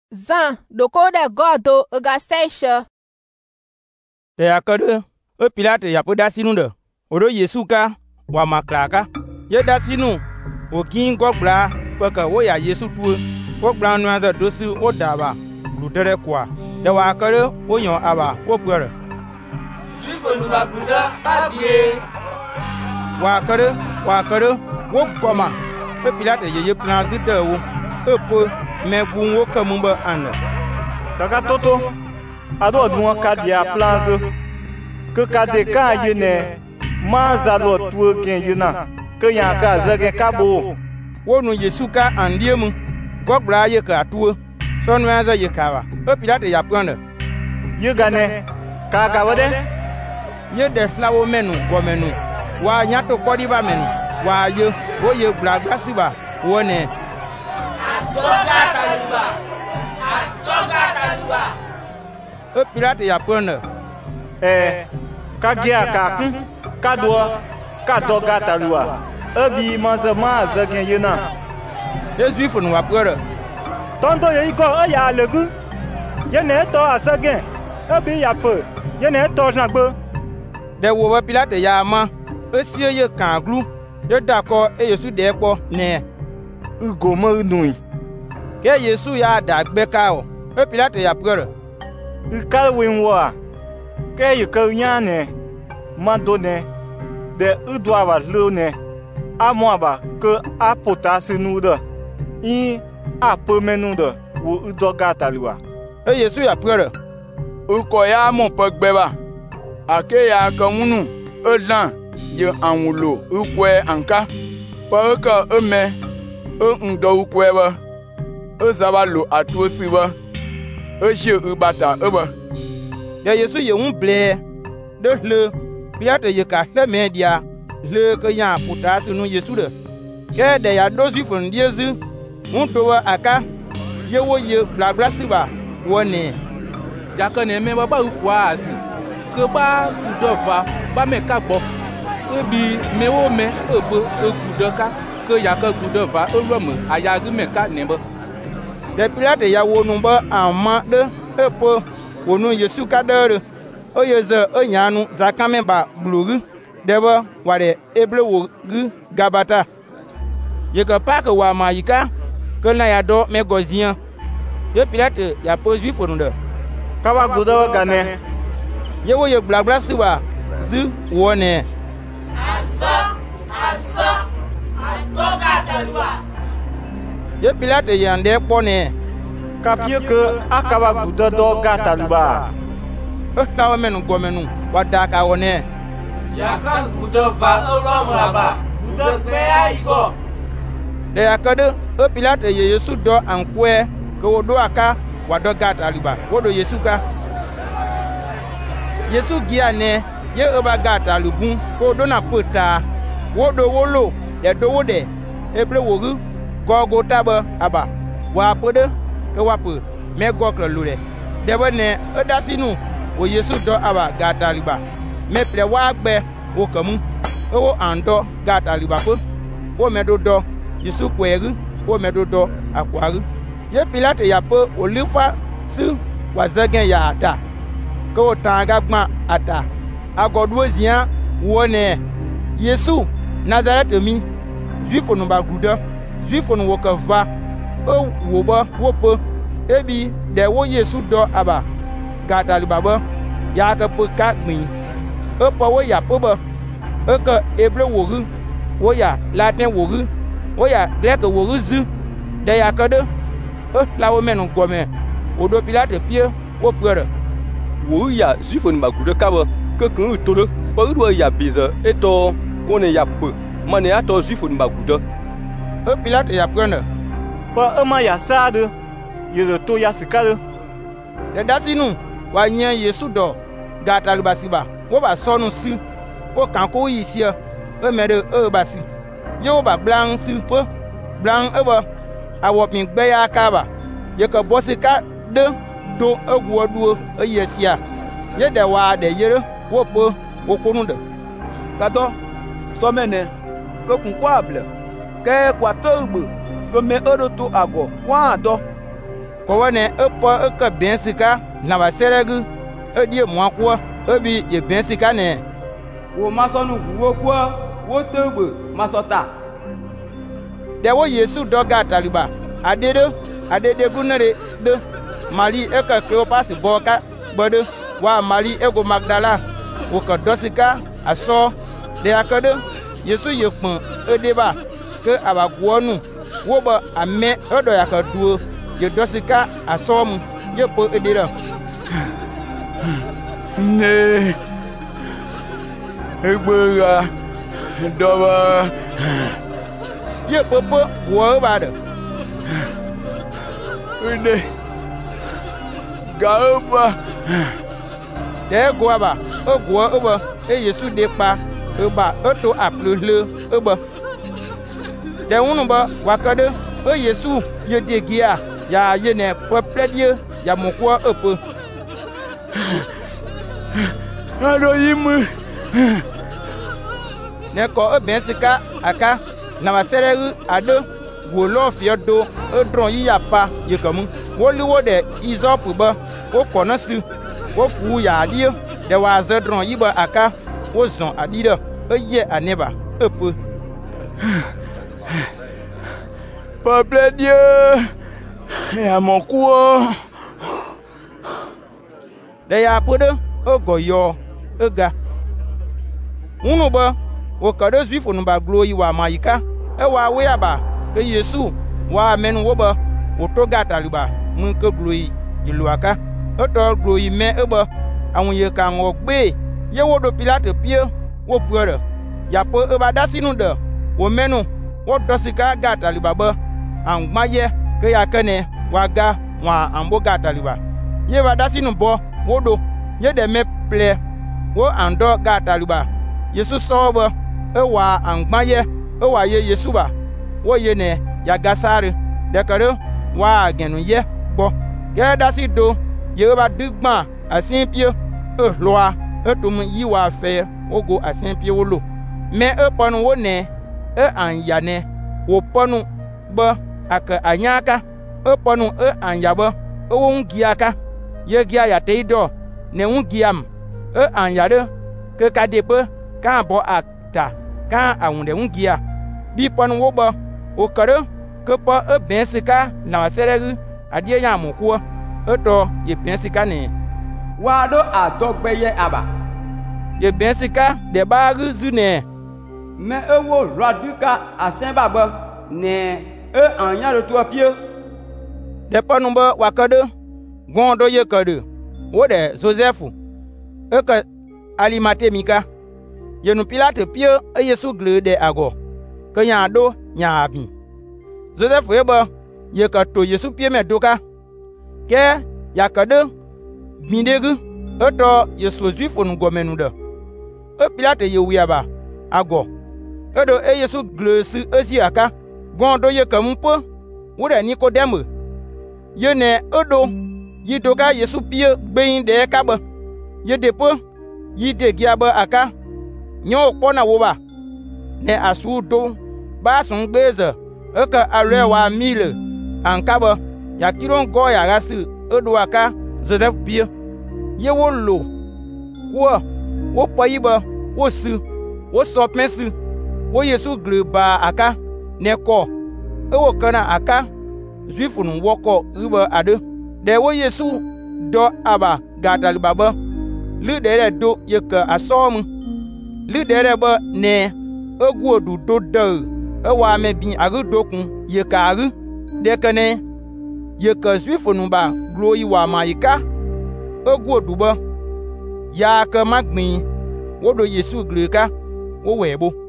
Zan doko de godo ga seisha. De yakade Pilate ya poda sinu de. Odo Yesu ka wa makraka. Ye da sinu o kin gogbla peka wo ya Yesu tu. Wo gbla nu aza dosi o daba lutere kwa. De wa kare o yon aba wo pere. Juifo nu ba guda babie. Wa kare wo goma. Pilate ye plan zi de wo. Epo me gun wo kamumba anda. Kaka toto ado duwa kadia plazo ke kade ka yene ma za lo tu gen yina ke ya ka zage kabo wonu Yesu ka andiemu gogbra ye ka tu so nu aza ye ka wa Pilate ya prendre ye gane ka wade ye de flawo menu gomenu wa nyato kodiba menu wa ye wo ye gbra gbasiba wone Atoga kaluba. Pilate ya prendre ka gia ka kun ka do ka doga talua abi manza ma zagen yina Jésus fonu wa prendre tonto ye iko ya legu ye ne to asagen abi ya pe ye ne to jangbe de wo Pilate ya ma esie ye kan glu ye d'accord e Yesu de po ne ugo mo nui ke Yesu ya da gbe ka o Pilate ya prendre ka winwa ke ye ko nyane mandone de udwa lune amoaba ke apotasi nuda in apomenuda wo udoga talua Yesu ya prendre uko ya mo pagbeba ake ya kamunu elan ye anwulo ukwe anka pa ka eme ndo ukwe ba ezabalo atuosiba eje ubata eba de Yesu ye un ble de le Pilate ye ka hle media le ke ya puta sunu Yesu de ke de ya dozi fon diezi un to aka ye wo ye blabla siba woni jakane me ba ukwa asi ke ba udova ba me ka gbo ebi me wo me ebo egudoka ke ya ka gudova ewome ayagu me ka nembo de Pilate ya wonu ba ama de epo wonu Yesu ka dere oyeze onyanu zakame ba blugu deba ware eble wo gu gabata ye ka pak wa mayika ke na ya do me gozien ye Pilate ya pozu fonu de kawa gudo gane ye wo ye blabla siwa zu wone asa atoga talua ye Pilate ya nde pone kapie ke akawa gudo do gataluba tawo menu gomenu wadaka wone yaka gudo va olomraba gudo pe aiko de yakade Pilate ye Yesu do ankwe ke wodo aka wado gataluba wodo Yesu ka Yesu giane ye eba gatalubun ko do na pota wodo wolo de do wode ebre wogu gogo taba aba wa pode ke wapu me goklo lure de bone edasinu wo Yesu do aba gataliba me ple wa gbe wo kamu wo ando gataliba ko wo medo do Yesu kwegu wo medo do akwaru ye Pilate ya po olifa su wa zagen ya ata ko tanga gba ata agodu ozian wone Yesu Nazareth mi Juifo no ba guda Juifo no wo ka va o wo ba wo po ebi de wo Yesu do aba gataliba ba ya ka po ka gbin o po wo ya po ba o ka ebre wogu wo ya latin wogu wo ya grek wogu zu de ya ka de o lawo menu gome odo Pilate pie wo prere wo ya Juifo ni magudo kaba ke kan utolo pa udo ya biza eto kone ya pe mane ato Juifo ni magudo o Pilate ya prene pa ama ya sade ye to ya sikale de dasinu wa nyen Yesu do gataluba siba wo ba sonu si wo kan ko yisia o mere o basi yo ba blanc si po blanc eba awopin gbe ya kaba ye ka bosika de do egwoduo eyesia ye de wa de yere wo po wo kunu de tato so mene ko kun kwa able ke kwa togbo go me odo to ago wa do ko wane po ka ben sika na ba seregu die mo kwa obi ye ben sika ne wo masonu wo kwa wo tegbe masota de wo Yesu do gataliba adede gunere de Mali ka Cleopas boka bodo wa Mali ego Magdala wo ka dosika aso de akade Yesu yekpon edeba ke abaguonu wo ba ame odo yakaduo ye dosika asom ye po edira ne egbera doba ye popo wo ba de ide gaba de goaba ogwo obo Yesu de pa oba oto aplule obo de wonu ba wakade Yesu ye de gia ya ye ne popledie ya mokwo opo ado yimu ne ko bensika aka na maseregu ado wo lo fiodo odron yi ya pa ye kamu wo liwo de izopu ba wo kono si wo fu ya adie de wa zedron yi ba aka wo zon adire oye aneba opo peuple Dieu ya monkuo de ya podo ogoyo oga unu ba wo kado Zwifu nu ba glo yi wa mayika e wa we aba ke Yesu wa menu wo ba wo to gataliba mun ke glo yi yiluaka o to glo yi me eba awun ye ka ngo gbe ye wo do Pilate pie wo puere ya po eba dasinu de wo menu wo dosika gataliba ba angmaye ke ya kene waga wa ambo gataliba ye ba dasinu bo wo do ye de me ple wo ando gataliba Yesu soba e wa angmaye e wa ye Yesu ba wo ye ne ya gasare de kare wa genu ye bo ye dasi do ye ba digba asin pie e loa e tum yi wa fe ogo asin pie wo lo me e ponu wo ne e anya ne wo ponu ba aka anyaka e ponu e anya ba e wo ngiaka ye gia ya te do ne ungiam e anya de ke kadepe ka bo akta ka awunde ungia bi ponu wo ba o kare ke po e bensika na seregu adie ya mokwo e to ye bensika ne wa do adogbeye aba ye bensika de ba ruzu ne me ewo raduka asen baba ne e anya de to pie de ponu ba wakade gondo ye kade wo de Joseph e ka Alimate mika yenu Pilate pie Yesu gle de ago ke nya do nya abi Joseph eba ye ka to Yesu pie me doka ke ya kade bindegu eto Yesu Zwifu nu gomenu de e Pilate ye wiaba ago edo Yesu gle si esi aka gondo ye kampo wo de Nikodemu ye ne edo yi doka Yesu pie gbeyin de kaba ye depo yi de giaba aka nyo kpona wo ba ne asu do ba sun gbeze eka arewa mile ankaba ya kiron go ya gasi edo aka Joseph pie ye wo lo wo payiba wo su wo so pensu wo Yesu gle ba aka ne ko e wo kana aka Zwifu nu woko riba ade de wo Yesu do aba gadal baba lu de do ye ka asom lu de ba ne ogwodu do de e wa me bi agu dokun ye ka agu de kane ye ka Zwifu nu ba glo yi wa mayika ogwodu ba ya ka magbin wo do Yesu gle ka wo webo